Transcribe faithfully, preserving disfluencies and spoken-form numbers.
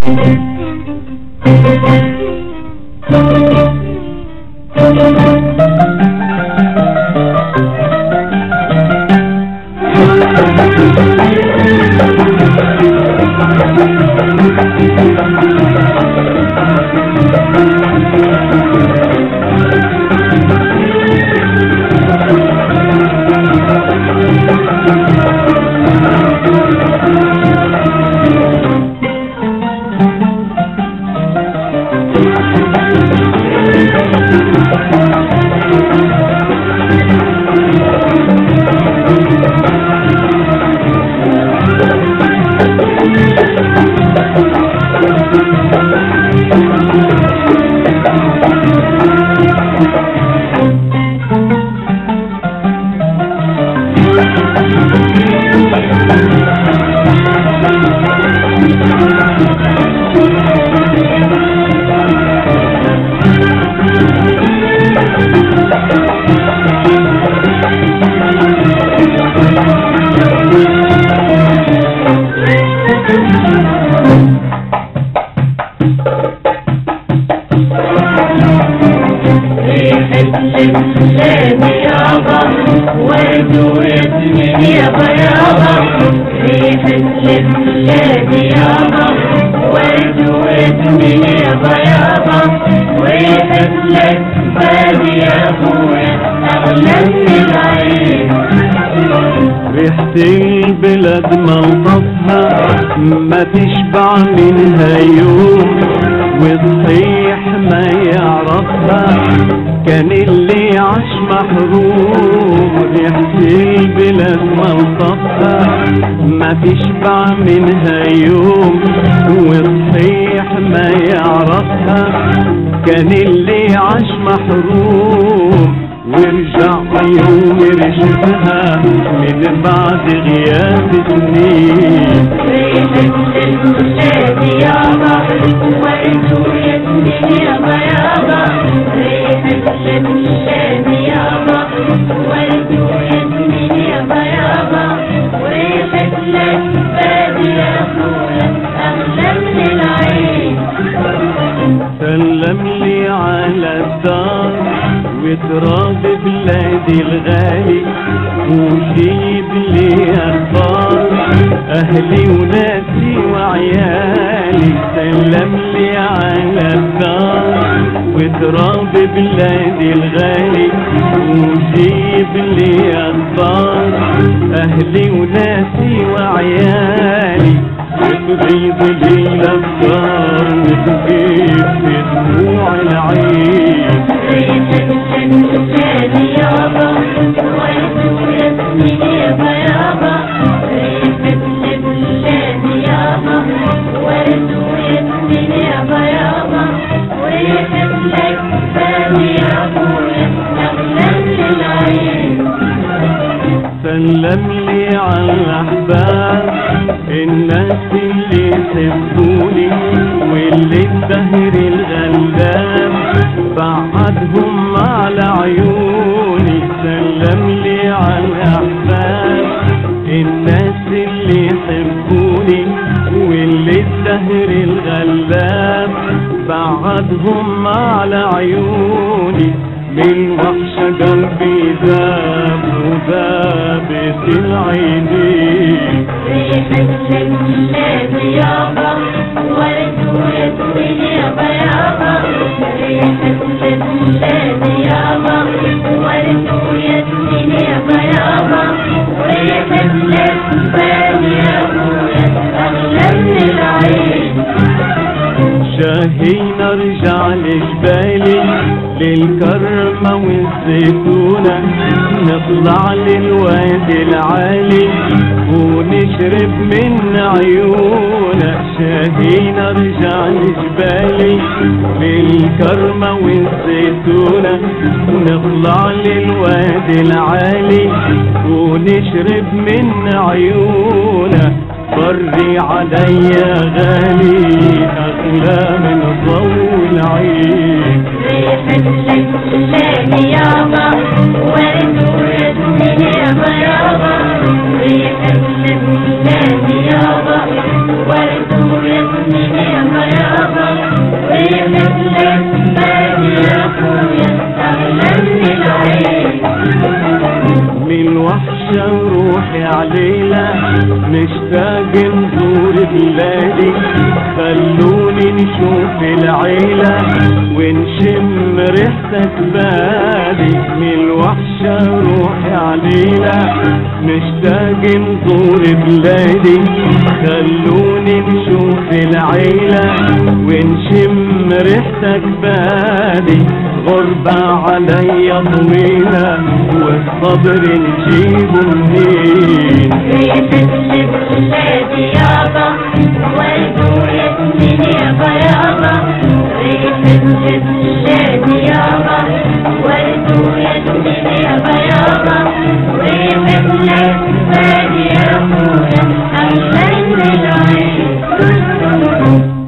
ريحة البلاد ملطفها ما تشبع منها يوم، والصحيح ما يعرفها كان اللي عاش محروم. ريحة البلاد ملطفها ما تشبع منها يوم، والصحيح ما يعرفها كان اللي عاش محروم. وارجع يوم يرشفها من بعد غياب سنين. ريحة البلاد يابا وانتو ياسمين يابا يابا، ريحة البلاد يابا وانتو ياسمين يابا يابا، وريحة البلاد يا اخويا اغلى من العين. سلم لي على الدار وتراب بلادي الغالي، وجيب لي اخبار اهلي وناسي وعيالي. سلم لي على الدار وتراب بلادي الغالي، وجيب لي اخبار اهلي وناسي وعيالي. وتغيظ لي الافكار وتجيب في دموع العين. ريحة البلاد يابا وانتو ياسمين يابا يابا، ريحة البلاد يابا وانتو ياسمين يابا يابا، وريحة البلاد يا اخويا اغلى من العين. سلم لي على الاحباب الناس اللي يحبوني، واللي الدهر الغلاب بعدهم على عيوني. سلم لي على الاحباب الناس اللي يحبوني، واللي الدهر الغلاب بعدهم على عيوني. من وحشة قلبي ذاب وذابت العينين. ريحة البلاد يابا وانتو ياسمين يابا يابا، ريحة البلاد يابا وانتو ياسمين يابا يابا، وريحة البلاد يا اخويا اغلى من العين. شاهين ارجع لجبالي للكرمة والزيتونة، نطلع للوادي العالي ونشرب من عيونة. شاهين ارجع لجبالي للكرمة والزيتونة، نطلع للوادي العالي ونشرب من عيونة. بري عليا غالي أغلى من ضوء العين. ريحة البلاد يابا وانتو ياسمين يابا يابا، ريحة البلاد يابا وانتو ياسمين يابا الوحشة روحي علينا مشتاق نزور بلادي خلوني نشوف العيلة ونشم ريحتك بادي من الوحشة روحي علينا مشتاق نزور بلادي خلوني نشوف العيلة ونشم ريحتك بادي غربة عليا طويلة والصبر نجيبه منين ريحة البلاد يابا ورد وياسمين يابا يابا ريحة